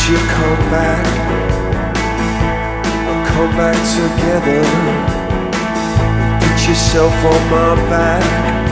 you come back? We'll come back together. Put yourself on my back.